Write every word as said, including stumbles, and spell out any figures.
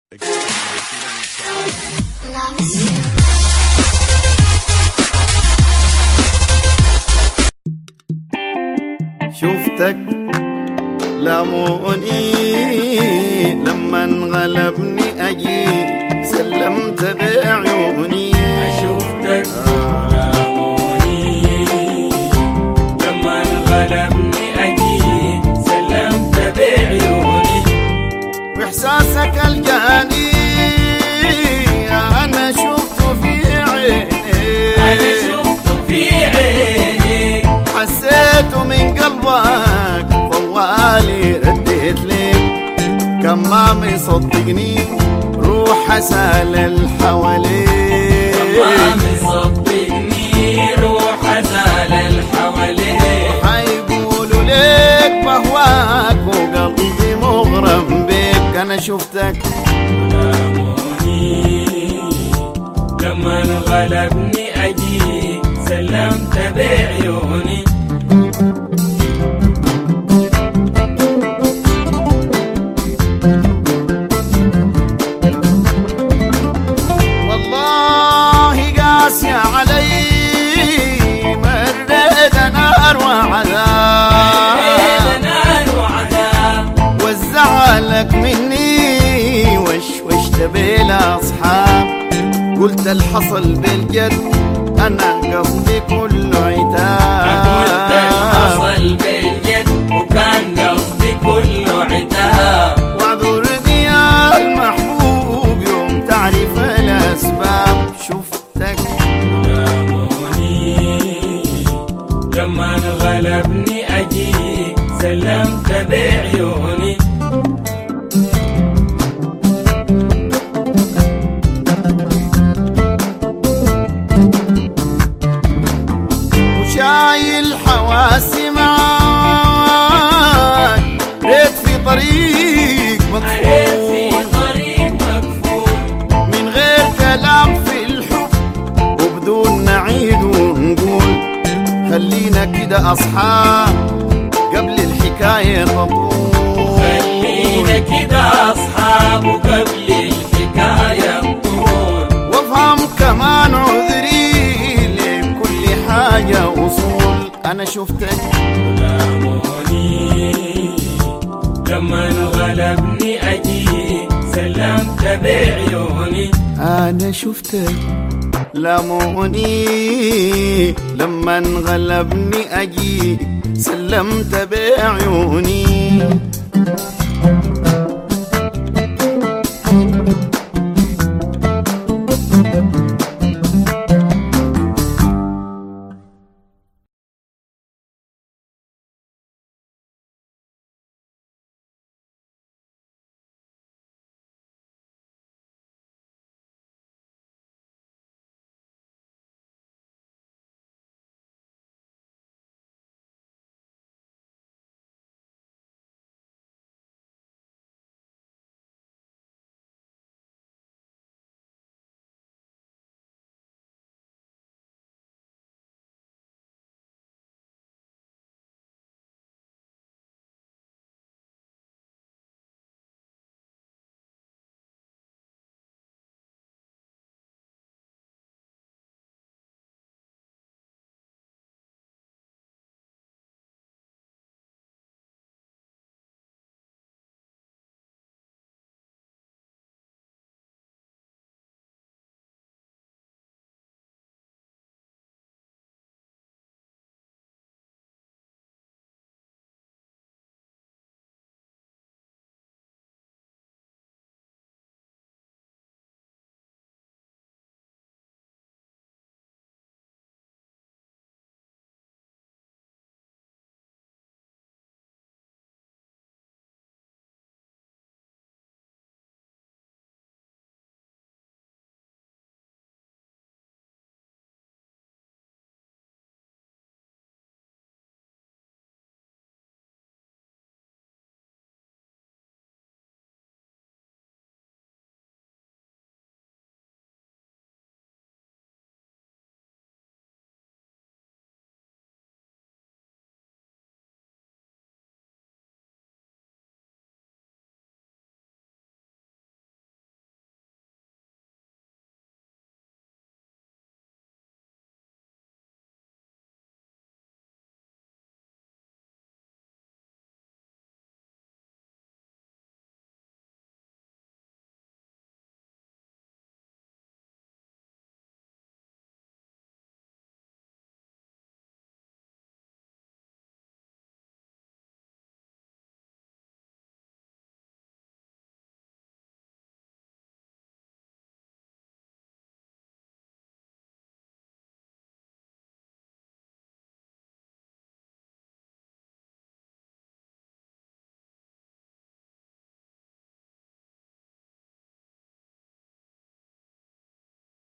شفتك لاموني لما انغلبني اجي سلمت بعيوني. شفتك لاموني لما انغلبني اجي سلمت بعيوني. واحساسك الجاني انا شفته في عيني، انا شفته في عيني، حسيته من قلبك طوالي رديت لك كم ما مصدقني روح اسال الحواليك، ما مصدقني روح اسال الحواليك. حيقولوا لك بهواك وقلبي مغرم بك. انا شفتك لاموني لما انغلبني اجي سلمت بعيوني. والله قاسية علي مريت نار وعذاب، والزعلك مني وشوشت بالاصحاب. قلت الحصل بالجد انا قصدي كله عتاب، قلت الحصل بالجد وكان قصدي كله عتاب. واعذرني يا المحبوب يوم تعرف الاسباب. شفتك لاموني لما انغلبني اجي سلمت بعيوني. وشايل حواسي معاك ريت في طريق مقفول من غير كلام في الحب وبدون نعيد ونقول. خلينا كده أصحاب قبل الحكاية تطول، خلينا كده أصحاب وقبل الحكاية تطول. وافهم كمان عذري لكل حاجة وصول. أنا شفتك لاموني لما انغلبني أجي سلمت بعيوني. أنا شفتك لاموني لما انغلبني أجي سلمت بعيوني.